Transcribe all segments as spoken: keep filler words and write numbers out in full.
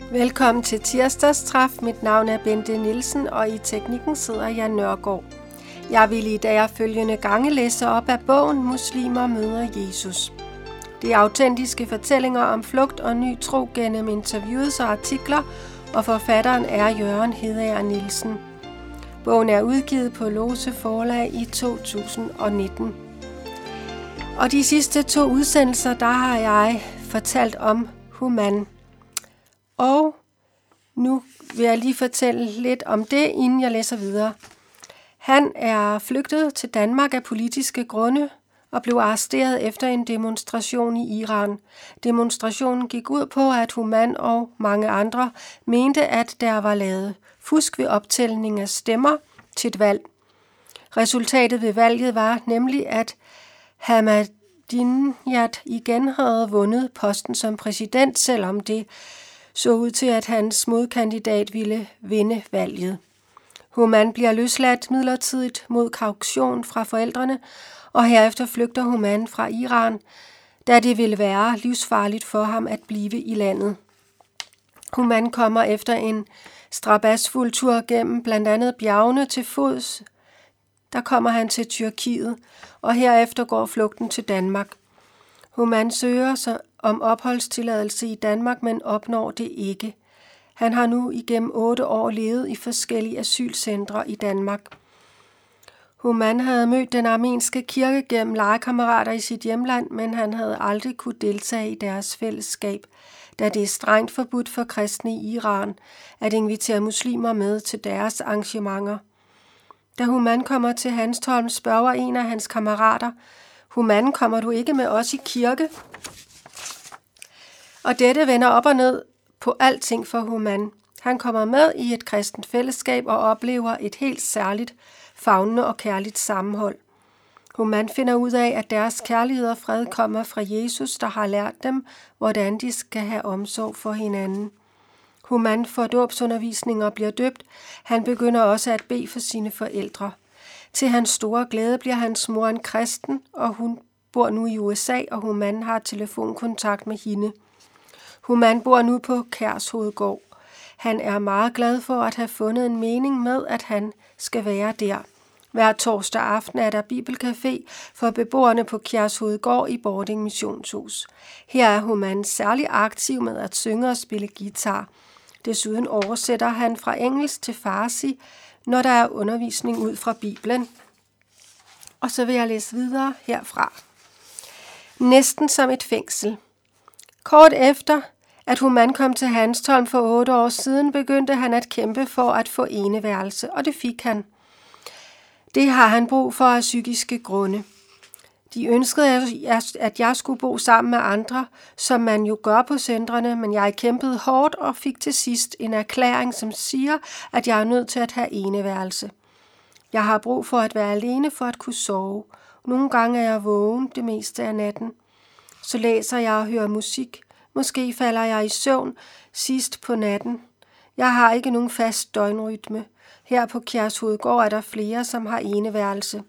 Velkommen til tirsdagstræf. Mit navn er Bente Nielsen, og i teknikken sidder Jan Nørgaard. Jeg vil i dag følgende gange læse op af bogen Muslimer møder Jesus. Det er autentiske fortællinger om flugt og ny tro gennem interviews og artikler, og forfatteren er Jørgen Hedager Nielsen. Bogen er udgivet på Lose Forlag i to tusind og nitten. Og de sidste to udsendelser, der har jeg fortalt om Human. Og nu vil jeg lige fortælle lidt om det, inden jeg læser videre. Han er flygtet til Danmark af politiske grunde og blev arresteret efter en demonstration i Iran. Demonstrationen gik ud på, at Human og mange andre mente, at der var lavet fusk ved optælling af stemmer til et valg. Resultatet ved valget var nemlig, at Ahmadinejad igen havde vundet posten som præsident, selvom det så ud til, at hans modkandidat ville vinde valget. Human bliver løsladt midlertidigt mod kaution fra forældrene, og herefter flygter Human fra Iran, da det ville være livsfarligt for ham at blive i landet. Human kommer efter en strabasfuld tur gennem blandt andet bjergene til fods. Der kommer han til Tyrkiet, og herefter går flugten til Danmark. Human søger sig om opholdstilladelse i Danmark, men opnår det ikke. Han har nu igennem otte år levet i forskellige asylcentre i Danmark. Human havde mødt den armenske kirke gennem legekammerater i sit hjemland, men han havde aldrig kunne deltage i deres fællesskab, da det er strengt forbudt for kristne i Iran at invitere muslimer med til deres arrangementer. Da Human kommer til Hanstholm, spørger en af hans kammerater: Human, kommer du ikke med os i kirke? Og dette vender op og ned på alting for Human. Han kommer med i et kristent fællesskab og oplever et helt særligt, favnende og kærligt sammenhold. Human finder ud af, at deres kærlighed og fred kommer fra Jesus, der har lært dem, hvordan de skal have omsorg for hinanden. Human får dåbsundervisning og bliver døbt. Han begynder også at bede for sine forældre. Til hans store glæde bliver hans mor en kristen, og hun bor nu i U S A, og Human har telefonkontakt med hende. Human bor nu på Kærshovedgård. Han er meget glad for at have fundet en mening med, at han skal være der. Hver torsdag aften er der bibelcafé for beboerne på Kærshovedgård i Bording Missionshus. Her er Human særlig aktiv med at synge og spille guitar. Desuden oversætter han fra engelsk til farsi, når der er undervisning ud fra Bibelen. Og så vil jeg læse videre herfra. Næsten som et fængsel. Kort efter, at Human kom til Hanstholm for otte år siden, begyndte han at kæmpe for at få eneværelse, og det fik han. Det har han brug for af psykiske grunde. De ønskede, at jeg skulle bo sammen med andre, som man jo gør på centrene, men jeg kæmpede hårdt og fik til sidst en erklæring, som siger, at jeg er nødt til at have eneværelse. Jeg har brug for at være alene for at kunne sove. Nogle gange er jeg vågen det meste af natten. Så læser jeg og hører musik. Måske falder jeg i søvn sidst på natten. Jeg har ikke nogen fast døgnrytme. Her på Kærshovedgård er der flere, som har eneværelse.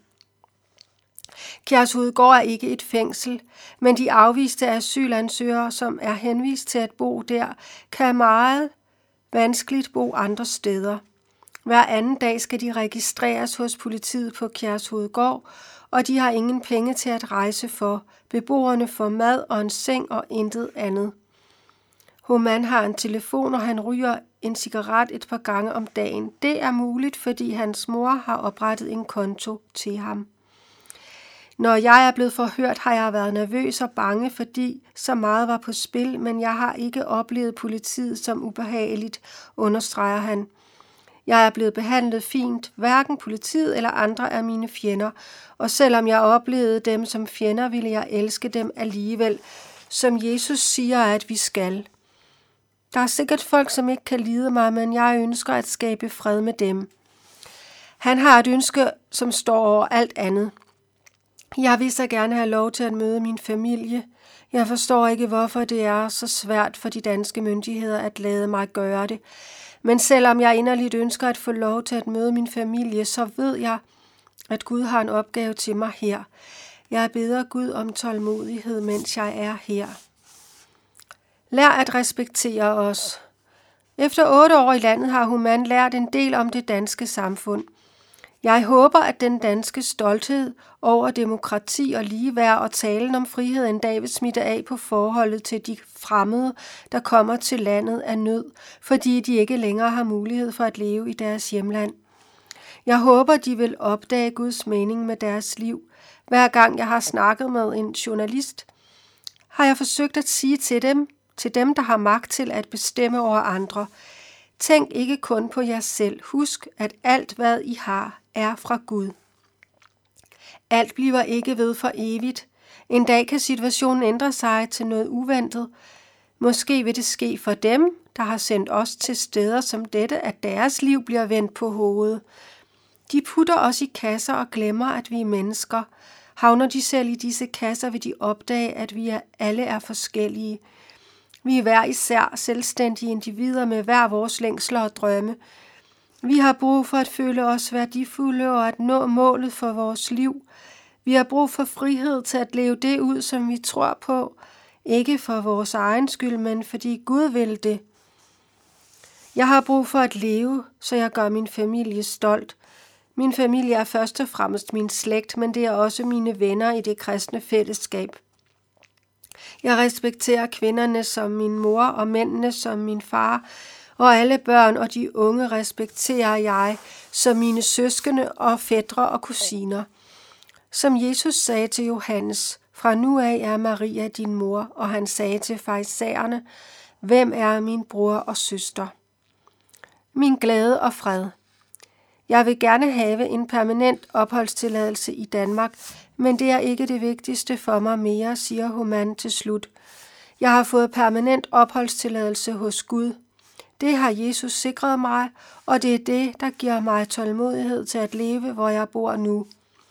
Kærshovedgård er ikke et fængsel, men de afviste asylansøgere, som er henvist til at bo der, kan meget vanskeligt bo andre steder. Hver anden dag skal de registreres hos politiet på Kærshovedgård, og de har ingen penge til at rejse for. Beboerne får mad og en seng og intet andet. Human har en telefon, og han ryger en cigaret et par gange om dagen. Det er muligt, fordi hans mor har oprettet en konto til ham. Når jeg er blevet forhørt, har jeg været nervøs og bange, fordi så meget var på spil, men jeg har ikke oplevet politiet som ubehageligt, understreger han. Jeg er blevet behandlet fint, hverken politiet eller andre er mine fjender, og selvom jeg oplevede dem som fjender, ville jeg elske dem alligevel, som Jesus siger, at vi skal. Der er sikkert folk, som ikke kan lide mig, men jeg ønsker at skabe fred med dem. Han har et ønske, som står over alt andet. Jeg vil så gerne have lov til at møde min familie. Jeg forstår ikke, hvorfor det er så svært for de danske myndigheder at lade mig gøre det. Men selvom jeg inderligt ønsker at få lov til at møde min familie, så ved jeg, at Gud har en opgave til mig her. Jeg beder Gud om tålmodighed, mens jeg er her. Lær at respektere os. Efter otte år i landet har Human lært en del om det danske samfund. Jeg håber, at den danske stolthed over demokrati og ligeværd og talen om frihed en dag vil smitte af på forholdet til de fremmede, der kommer til landet af nød, fordi de ikke længere har mulighed for at leve i deres hjemland. Jeg håber, de vil opdage Guds mening med deres liv. Hver gang jeg har snakket med en journalist, har jeg forsøgt at sige til dem, til dem, der har magt til at bestemme over andre: tænk ikke kun på jer selv. Husk, at alt, hvad I har, er fra Gud. Alt bliver ikke ved for evigt. En dag kan situationen ændre sig til noget uventet. Måske vil det ske for dem, der har sendt os til steder som dette, at deres liv bliver vendt på hovedet. De putter os i kasser og glemmer, at vi er mennesker. Havner de selv i disse kasser, vil de opdage, at vi er, alle er forskellige. Vi er hver især selvstændige individer med hver vores længsler og drømme. Vi har brug for at føle os værdifulde og at nå målet for vores liv. Vi har brug for frihed til at leve det ud, som vi tror på. Ikke for vores egen skyld, men fordi Gud vil det. Jeg har brug for at leve, så jeg gør min familie stolt. Min familie er først og fremmest min slægt, men det er også mine venner i det kristne fællesskab. Jeg respekterer kvinderne som min mor og mændene som min far, og alle børn og de unge respekterer jeg som mine søskende og fætre og kusiner. Som Jesus sagde til Johannes: fra nu af er Maria din mor, og han sagde til farisæerne: hvem er min bror og søster? Min glæde og fred. Jeg vil gerne have en permanent opholdstilladelse i Danmark, men det er ikke det vigtigste for mig mere, siger Human til slut. Jeg har fået permanent opholdstilladelse hos Gud. Det har Jesus sikret mig, og det er det, der giver mig tålmodighed til at leve, hvor jeg bor nu.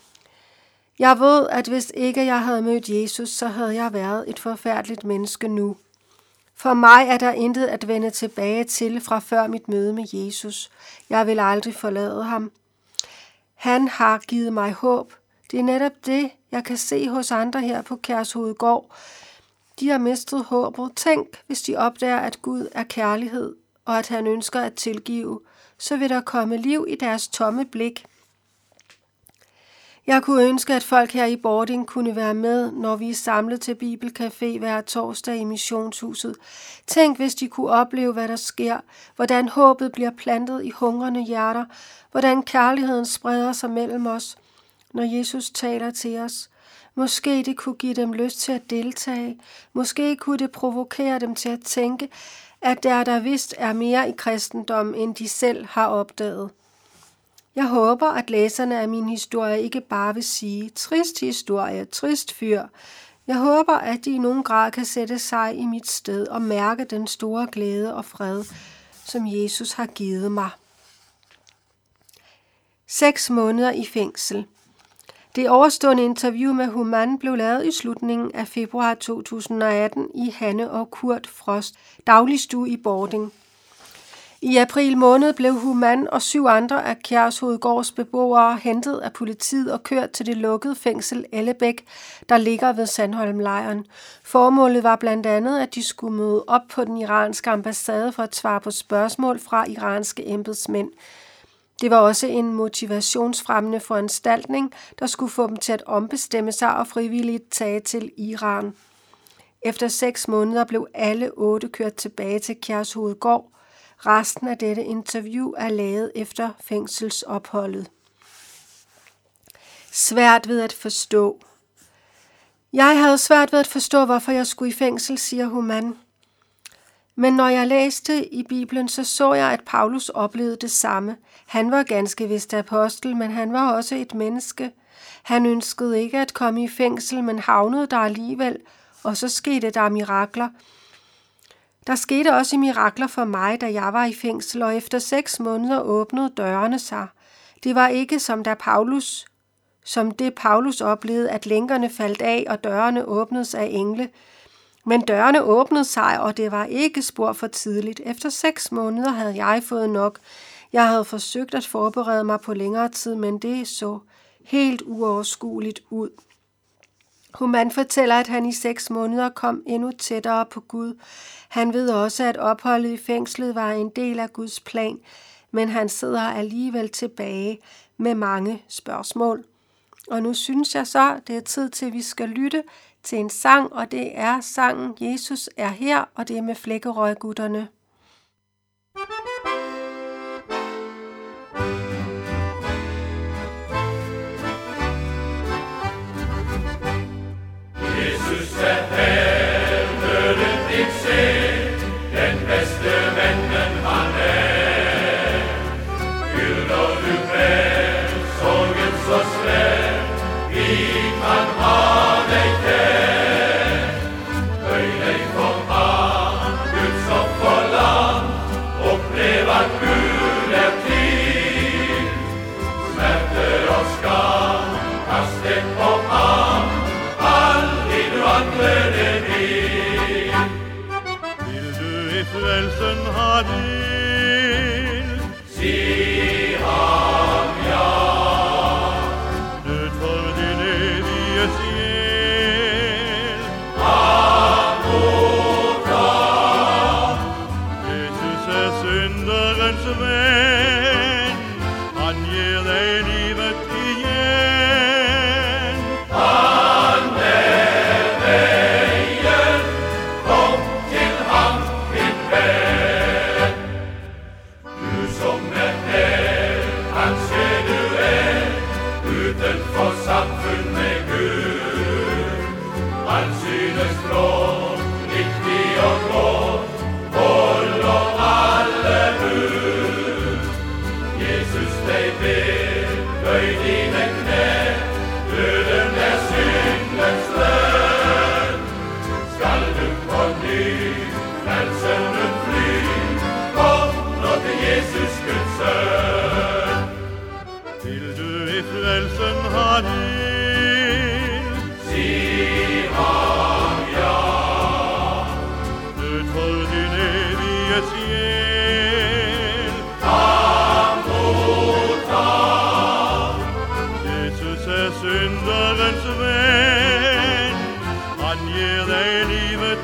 Jeg ved, at hvis ikke jeg havde mødt Jesus, så havde jeg været et forfærdeligt menneske nu. For mig er der intet at vende tilbage til fra før mit møde med Jesus. Jeg vil aldrig forlade ham. Han har givet mig håb. Det er netop det, jeg kan se hos andre her på Kærshovedgård. De har mistet håbet. Tænk, hvis de opdager, at Gud er kærlighed, og at han ønsker at tilgive, så vil der komme liv i deres tomme blik. Jeg kunne ønske, at folk her i Bording kunne være med, når vi er samlet til Bibelcafé hver torsdag i Missionshuset. Tænk, hvis de kunne opleve, hvad der sker, hvordan håbet bliver plantet i hungrende hjerter, hvordan kærligheden spreder sig mellem os, når Jesus taler til os. Måske det kunne give dem lyst til at deltage. Måske kunne det provokere dem til at tænke, at der der vist er mere i kristendommen, end de selv har opdaget. Jeg håber, at læserne af min historie ikke bare vil sige, trist historie, trist fyr. Jeg håber, at de i nogen grad kan sætte sig i mit sted og mærke den store glæde og fred, som Jesus har givet mig. Seks måneder i fængsel. Det overstående interview med Human blev lavet i slutningen af februar to tusind og atten i Hanne og Kurt Frost dagligstue i Bording. I april måned blev Human og syv andre af Kærshovedgårds beboere hentet af politiet og kørt til det lukkede fængsel Ellebæk, der ligger ved Sandholmlejren. Formålet var blandt andet, at de skulle møde op på den iranske ambassade for at svare på spørgsmål fra iranske embedsmænd. Det var også en motivationsfremmende foranstaltning, der skulle få dem til at ombestemme sig og frivilligt tage til Iran. Efter seks måneder blev alle otte kørt tilbage til Kærshovedgård. Resten af dette interview er lavet efter fængselsopholdet. Svært ved at forstå. Jeg havde svært ved at forstå, hvorfor jeg skulle i fængsel, siger Human. Men når jeg læste i Bibelen, så så jeg, at Paulus oplevede det samme. Han var ganske vist apostel, men han var også et menneske. Han ønskede ikke at komme i fængsel, men havnede der alligevel, og så skete der mirakler. Der skete også mirakler for mig, da jeg var i fængsel, og efter seks måneder åbnede dørene sig. Det var ikke som da Paulus, som det Paulus oplevede, at lænkerne faldt af, og dørene åbnedes af engle. Men dørene åbnede sig, og det var ikke spor for tidligt. Efter seks måneder havde jeg fået nok. Jeg havde forsøgt at forberede mig på længere tid, men det så helt uoverskueligt ud. Human fortæller, at han i seks måneder kom endnu tættere på Gud. Han ved også, at opholdet i fængslet var en del af Guds plan, men han sidder alligevel tilbage med mange spørgsmål. Og nu synes jeg så, det er tid til, at vi skal lytte til en sang, og det er sangen Jesus er her, og det er med Flækkerød-gutterne. Jesus er her, nøden ikke se, den bedste vennen han er. Hylder du med, sorgen så svær, vi kan ha dig kær. Bøj dig for ham, Guds offerland, oplev at Gud er til. Smerte og skam, kast det på ham, vil du i frelsen ha del? Sig ham ja. Død for din evige sjæl. Han modtager. Jesus er synderens ven. Han giver dig livet igen. Han er veien. Kom til ham, min ven. Du som er her, kanskje du er utenfor samfunn med Gud. Han synes flott, riktig og godt, holder alle bud. Jesus deg ber, bøy dine knær, døden er syndens lønn. Skal du på ny, frelseren fly, kom nå til Jesus Guds sønn. Vil du i frelsen ha del? Sig ham ja. Død for din evige sjæl. Han modtager. Jesus er synderens ven. Han giver dig livet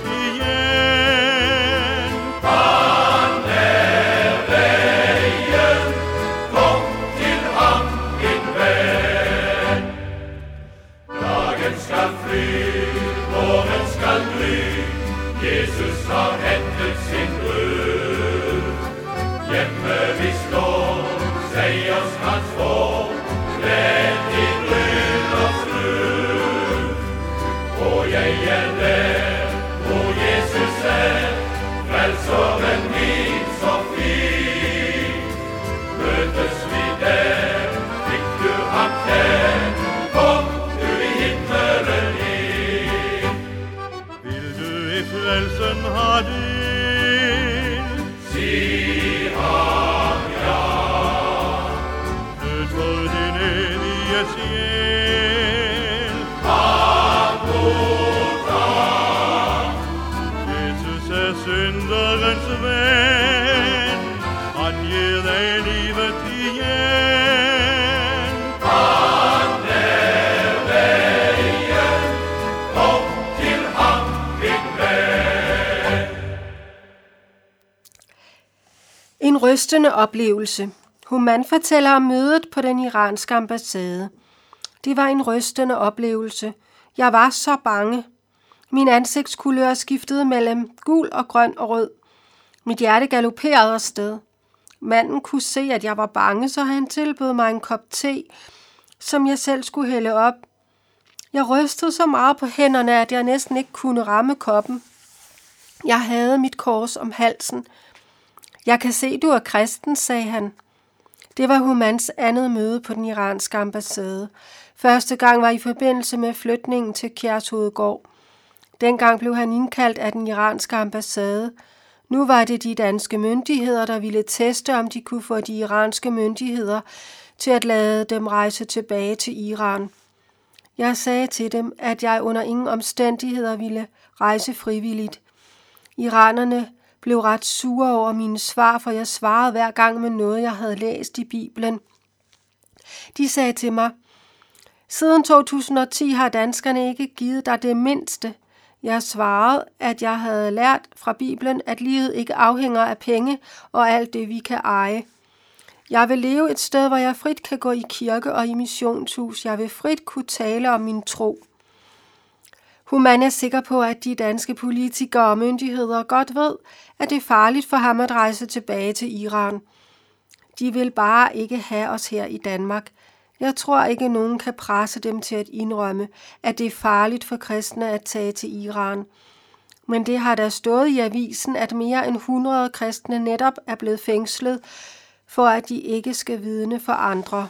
igen. Han er veien. Kom til ham, min ven. Dagen skal fly, morgen skal gry. Jesus har hentet sin brud. Hjemme vi står, seg oss hans får, kledd i bryllupsbrud. Og jeg er der, hvor Jesus er, frelseren min så fin. Møtes vi der, fikk du ham kjær, kom du i himmelen inn. Vil du i frelsen ha del? Sig ham ja. Død for din evige sjæl. Han modtager. Jesus er synderens ven. Han giver dig livet igen. Han er veien. Kom til ham, min ven. En rystende oplevelse. Human fortæller om mødet på den iranske ambassade. Det var en rystende oplevelse. Jeg var så bange. Min ansigtskulør skiftede mellem gul og grøn og rød. Mit hjerte galopperede afsted. Manden kunne se, at jeg var bange, så han tilbød mig en kop te, som jeg selv skulle hælde op. Jeg rystede så meget på hænderne, at jeg næsten ikke kunne ramme koppen. Jeg havde mit kors om halsen. Jeg kan se, du er kristen, sagde han. Det var Humans andet møde på den iranske ambassade. Første gang var i forbindelse med flytningen til Kjærshovedgård. Dengang blev han indkaldt af den iranske ambassade. Nu var det de danske myndigheder, der ville teste, om de kunne få de iranske myndigheder til at lade dem rejse tilbage til Iran. Jeg sagde til dem, at jeg under ingen omstændigheder ville rejse frivilligt. Iranerne blev ret sure over mine svar, for jeg svarede hver gang med noget, jeg havde læst i Bibelen. De sagde til mig, Siden to tusind og ti har danskerne ikke givet dig det mindste. Jeg svarede, at jeg havde lært fra Bibelen, at livet ikke afhænger af penge og alt det, vi kan eje. Jeg vil leve et sted, hvor jeg frit kan gå i kirke og i missionshus. Jeg vil frit kunne tale om min tro. Human er sikker på, at de danske politikere og myndigheder godt ved, at det er farligt for ham at rejse tilbage til Iran. De vil bare ikke have os her i Danmark. Jeg tror ikke, nogen kan presse dem til at indrømme, at det er farligt for kristne at tage til Iran. Men det har der stået i avisen, at mere end hundrede kristne netop er blevet fængslet, for at de ikke skal vidne for andre.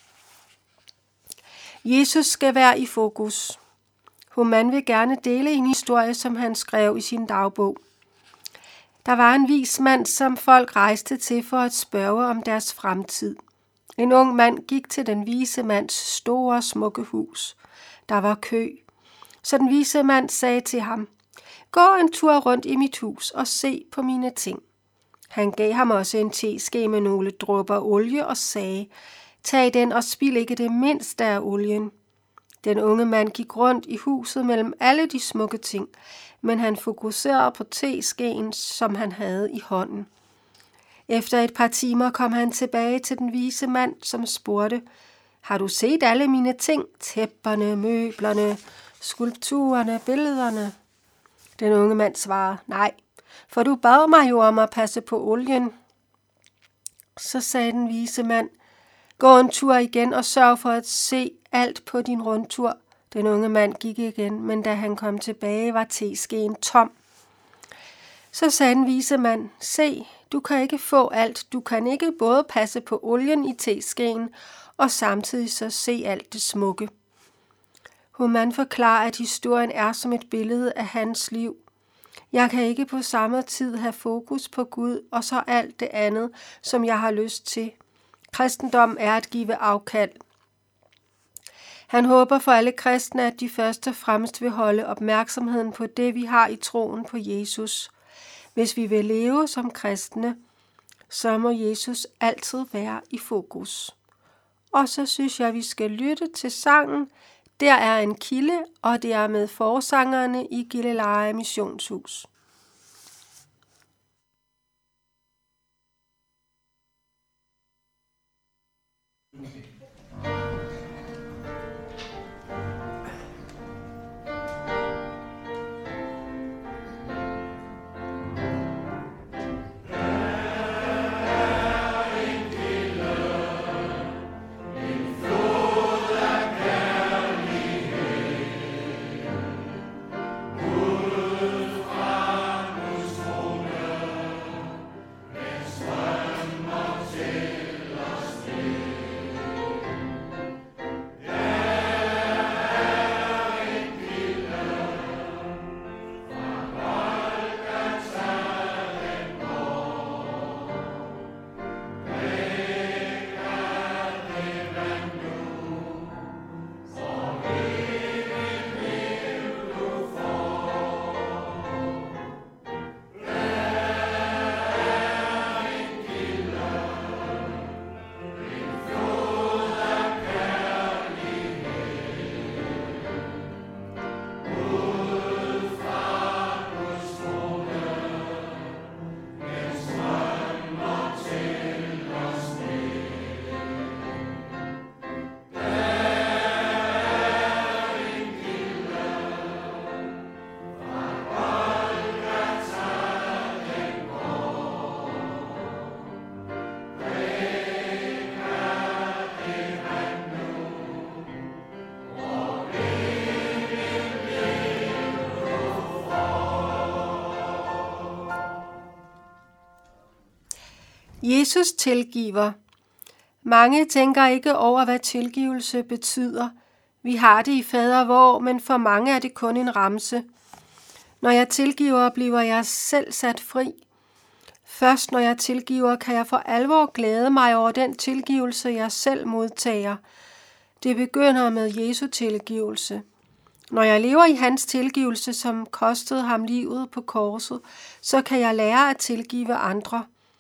Jesus skal være i fokus. Human vil gerne dele en historie, som han skrev i sin dagbog. Der var en vis mand, som folk rejste til for at spørge om deres fremtid. En ung mand gik til den vise mands store, smukke hus. Der var kø. Så den vise mand sagde til ham, gå en tur rundt i mit hus og se på mine ting. Han gav ham også en teske med nogle dråber olie og sagde, tag den og spil ikke det mindste af olien. Den unge mand gik rundt i huset mellem alle de smukke ting, men han fokuserede på teskeen, som han havde i hånden. Efter et par timer kom han tilbage til den vise mand, som spurgte, har du set alle mine ting? Tæpperne, møblerne, skulpturerne, billederne? Den unge mand svarede, nej, for du bad mig jo om at passe på olien. Så sagde den vise mand, gå en tur igen og sørg for at se alt på din rundtur. Den unge mand gik igen, men da han kom tilbage, var teskeen tom. Så sagde den vise mand, se, du kan ikke få alt. Du kan ikke både passe på olien i teskeen og samtidig så se alt det smukke. Human forklarer, at historien er som et billede af hans liv. Jeg kan ikke på samme tid have fokus på Gud og så alt det andet, som jeg har lyst til. Kristendom er at give afkald. Han håber for alle kristne, at de først og fremmest vil holde opmærksomheden på det, vi har i troen på Jesus. Hvis vi vil leve som kristne, så må Jesus altid være i fokus. Og så synes jeg, at vi skal lytte til sangen. Der er en kilde, og det er med forsangerne i Gilleleje Missionshus. Jesus tilgiver. Mange tænker ikke over, hvad tilgivelse betyder. Vi har det i fader vor, men for mange er det kun en ramse. Når jeg tilgiver, bliver jeg selv sat fri. Først når jeg tilgiver, kan jeg for alvor glæde mig over den tilgivelse, jeg selv modtager. Det begynder med Jesu tilgivelse. Når jeg lever i hans tilgivelse, som kostede ham livet på korset, så kan jeg lære at tilgive andre.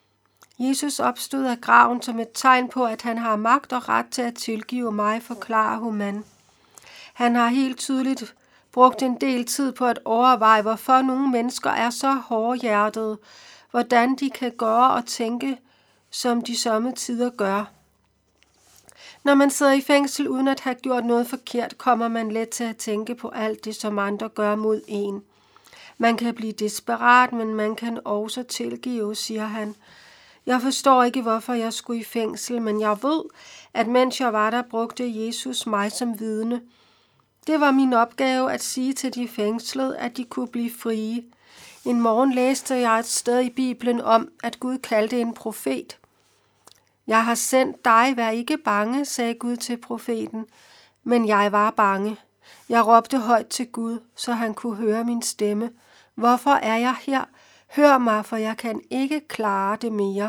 Jesus opstod af graven som et tegn på, at han har magt og ret til at tilgive mig, forklarer Human. Han har helt tydeligt brugt en del tid på at overveje, hvorfor nogle mennesker er så hårdhjertede, hvordan de kan gøre og tænke, som de somme tider gør. Når man sidder i fængsel uden at have gjort noget forkert, kommer man let til at tænke på alt det, som andre gør mod en. Man kan blive desperat, men man kan også tilgive, siger han. Jeg forstår ikke, hvorfor jeg skulle i fængsel, men jeg ved, at mens jeg var der, brugte Jesus mig som vidne. Det var min opgave at sige til de fængslede, at de kunne blive frie. En morgen læste jeg et sted i Bibelen om, at Gud kaldte en profet. Jeg har sendt dig, vær ikke bange, sagde Gud til profeten, men jeg var bange. Jeg råbte højt til Gud, så han kunne høre min stemme. Hvorfor er jeg her? Hør mig, for jeg kan ikke klare det mere.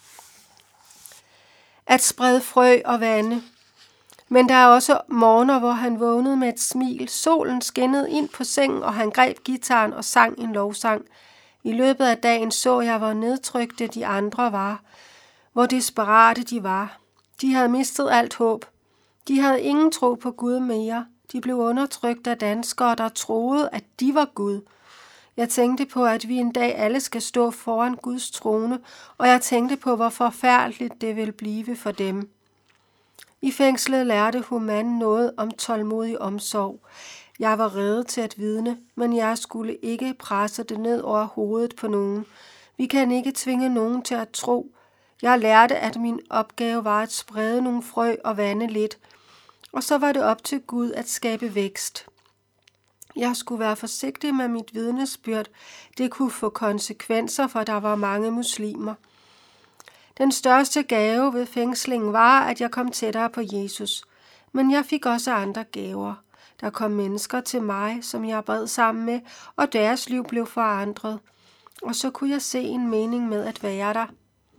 At sprede frø og vande. Men der er også morgener, hvor han vågnede med et smil. Solen skinnede ind på sengen, og han greb gitaren og sang en lovsang. I løbet af dagen så jeg, hvor nedtrykte de andre var, hvor desperate de var. De havde mistet alt håb. De havde ingen tro på Gud mere. De blev undertrykt af danskere, der troede, at de var Gud. Jeg tænkte på, at vi en dag alle skal stå foran Guds trone, og jeg tænkte på, hvor forfærdeligt det vil blive for dem. I fængslet lærte Human noget om tålmodig omsorg. Jeg var rede til at vidne, men jeg skulle ikke presse det ned over hovedet på nogen. Vi kan ikke tvinge nogen til at tro. Jeg lærte, at min opgave var at sprede nogle frø og vande lidt, og så var det op til Gud at skabe vækst. Jeg skulle være forsigtig med mit vidnesbyrd. Det kunne få konsekvenser, for der var mange muslimer. Den største gave ved fængslingen var, at jeg kom tættere på Jesus. Men jeg fik også andre gaver. Der kom mennesker til mig, som jeg bad sammen med, og deres liv blev forandret. Og så kunne jeg se en mening med at være der.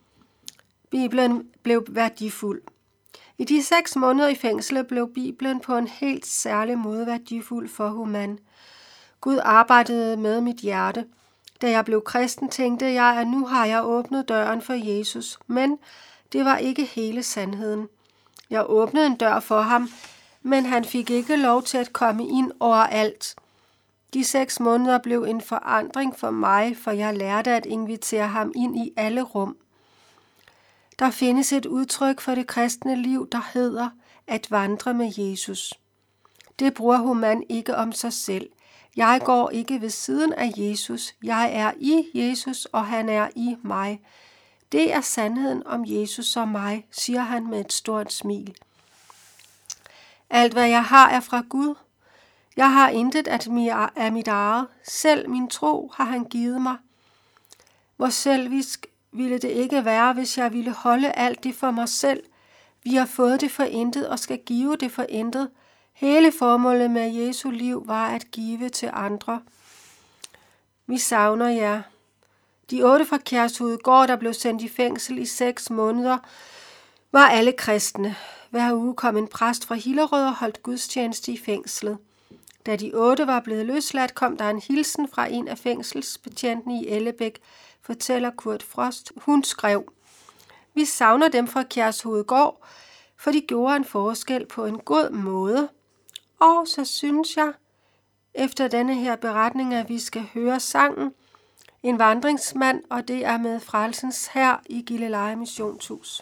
Bibelen blev værdifuld. I de seks måneder i fængslet blev Bibelen på en helt særlig måde værdifuld for Human. Gud arbejdede med mit hjerte. Da jeg blev kristen, tænkte jeg, at nu har jeg åbnet døren for Jesus, men det var ikke hele sandheden. Jeg åbnede en dør for ham, men han fik ikke lov til at komme ind overalt. De seks måneder blev en forandring for mig, for jeg lærte at invitere ham ind i alle rum. Der findes et udtryk for det kristne liv, der hedder at vandre med Jesus. Det bruger Human ikke om sig selv. Jeg går ikke ved siden af Jesus. Jeg er i Jesus, og han er i mig. Det er sandheden om Jesus og mig, siger han med et stort smil. Alt hvad jeg har er fra Gud. Jeg har intet af mit eget. Selv min tro har han givet mig. Hvor selvisk ville det ikke være, hvis jeg ville holde alt det for mig selv. Vi har fået det for intet og skal give det for intet. Hele formålet med Jesu liv var at give til andre. Vi savner jer. De otte fra Kærshovedgård, der blev sendt i fængsel i seks måneder, var alle kristne. Hver uge kom en præst fra Hillerød og holdt gudstjeneste i fængslet. Da de otte var blevet løsladt, kom der en hilsen fra en af fængselsbetjentene i Ellebæk, fortæller Kurt Frost. Hun skrev: Vi savner dem fra Kærshovedgård, for de gjorde en forskel på en god måde. Og så synes jeg, efter denne her beretning, at vi skal høre sangen En vandringsmand, og det er med Frelsens Hær i Gilleleje Missionshus.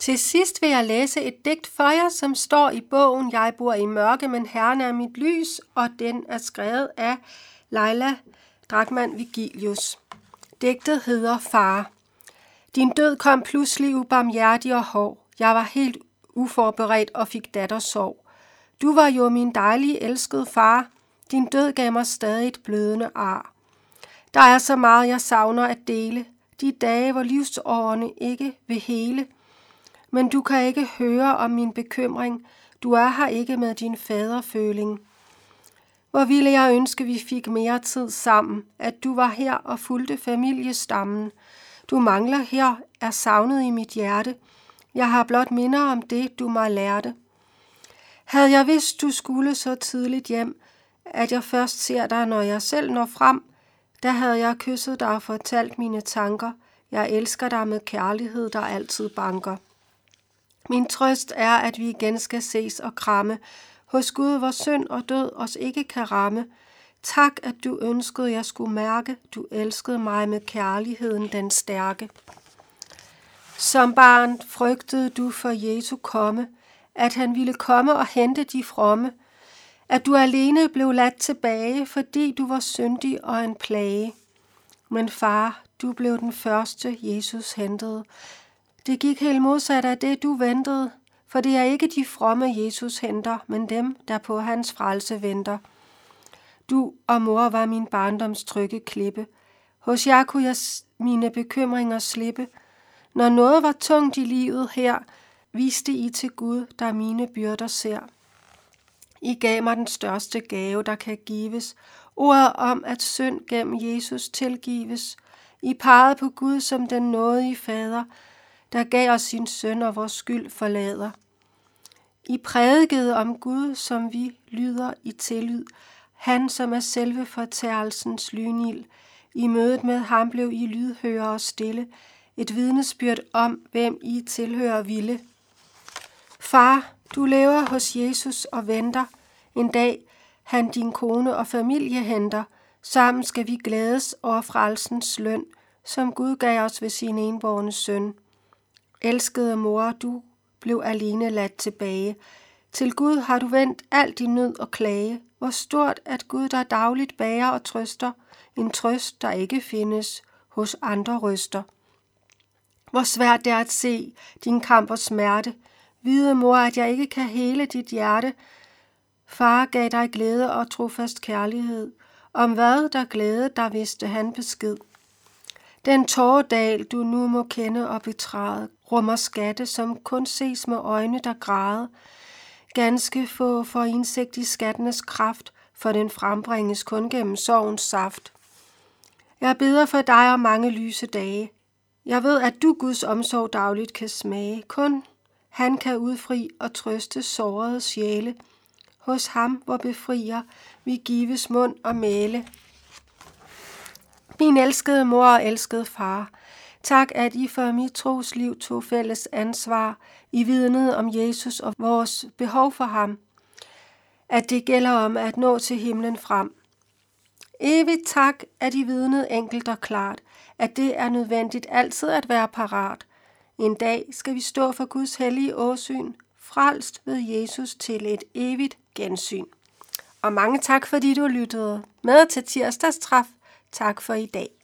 Til sidst vil jeg læse et digt for jer, som står i bogen Jeg bor i mørke, men Herren er mit lys, og den er skrevet af Leila Drachmann Vigilius. Digtet hedder Far. Din død kom pludselig ubarmhjertig og hård. Jeg var helt uforberedt og fik dattersorg. Du var jo min dejlige, elskede far. Din død gav mig stadig et blødende ar. Der er så meget, jeg savner at dele. De dage, hvor livsårene ikke vil hele. Men du kan ikke høre om min bekymring. Du er her ikke med din faderføling. Hvor ville jeg ønske, vi fik mere tid sammen. At du var her og fulgte familiestammen. Du mangler her, er savnet i mit hjerte. Jeg har blot minder om det, du mig lærte. Havde jeg vidst, du skulle så tidligt hjem, at jeg først ser dig, når jeg selv når frem, da havde jeg kysset dig og fortalt mine tanker. Jeg elsker dig med kærlighed, der altid banker. Min trøst er, at vi igen skal ses og kramme. Hos Gud, hvor synd og død os ikke kan ramme. Tak, at du ønskede, jeg skulle mærke. Du elskede mig med kærligheden den stærke. Som barn frygtede du for Jesu komme, at han ville komme og hente de fromme. At du alene blev ladt tilbage, fordi du var syndig og en plage. Men far, du blev den første, Jesus hentede. Det gik helt modsat af det, du ventede, for det er ikke de fromme, Jesus henter, men dem, der på hans frelse venter. Du og mor var min barndoms trygge klippe. Hos jer kunne jeg mine bekymringer slippe. Når noget var tungt i livet her, viste I til Gud, der mine byrder ser. I gav mig den største gave, der kan gives, ordet om, at synd gennem Jesus tilgives. I pegede på Gud som den nådige fader, der gav os sin søn og vores skyld forlader. I prædikede om Gud, som vi lyder i tillyd, han som er selve fortærelsens lynild. I mødet med ham blev I lydhøre og stille, et vidnesbyrd om, hvem I tilhører ville. Far, du lever hos Jesus og venter. En dag han din kone og familie henter. Sammen skal vi glædes over frelsens løn, som Gud gav os ved sin enbårne søn. Elskede mor, du blev alene ladt tilbage. Til Gud har du vendt al din nød og klage. Hvor stort, at Gud der dagligt bærer og trøster, en trøst, der ikke findes hos andre røster. Hvor svært det er at se din kamp og smerte. Vide, mor, at jeg ikke kan hele dit hjerte. Far gav dig glæde og trofast kærlighed. Om hvad der glæde, der vidste han besked. Den tåredal, du nu må kende og betræde, rummer skatte, som kun ses med øjne, der græder. Ganske få får indsigt i skattenes kraft, for den frembringes kun gennem sorgens saft. Jeg beder for dig om mange lyse dage. Jeg ved, at du Guds omsorg dagligt kan smage. Kun han kan udfri og trøste sårede sjæle. Hos ham, hvor befrier, vi gives mund og mæle. Min elskede mor og elskede far, tak, at I for mit trosliv tog fælles ansvar. I vidnede om Jesus og vores behov for ham. At det gælder om at nå til himlen frem. Evigt tak, at I vidnede enkelt og klart, at det er nødvendigt altid at være parat. En dag skal vi stå for Guds hellige åsyn, frelst ved Jesus til et evigt gensyn. Og mange tak, fordi du lyttede med til tirsdags træf. Tak for i dag.